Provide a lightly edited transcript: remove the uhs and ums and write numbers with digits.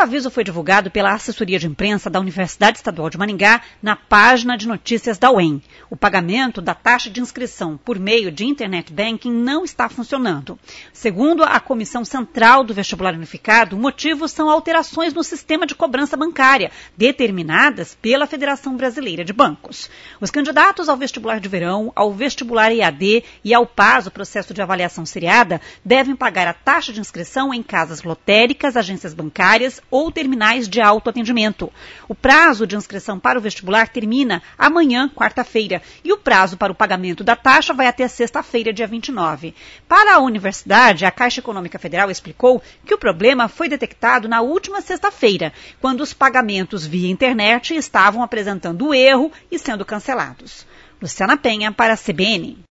aviso foi divulgado pela assessoria de imprensa da Universidade Estadual de Maringá na página de notícias da UEM. O pagamento da taxa de inscrição por meio de Internet Banking não está funcionando. Segundo a Comissão Central do Vestibular Unificado, o motivo são alterações no sistema de cobrança bancária, determinadas pela Federação Brasileira de Bancos. Os candidatos ao vestibular de verão, ao vestibular EAD e ao PAS, o processo de avaliação seriada, devem pagar a taxa de inscrição em casas lotéricas, agências bancárias ou terminais de autoatendimento. O prazo de inscrição para o vestibular termina amanhã, quarta-feira, e o prazo para o pagamento da taxa vai até sexta-feira, dia 29. Para a universidade, a Caixa Econômica Federal explicou que o problema foi detectado na última sexta-feira, quando os pagamentos via internet estavam apresentando erro e sendo cancelados. Luciana Penha, para a CBN.